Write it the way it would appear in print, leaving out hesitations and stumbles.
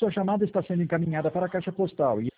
sua chamada está sendo encaminhada para a caixa postal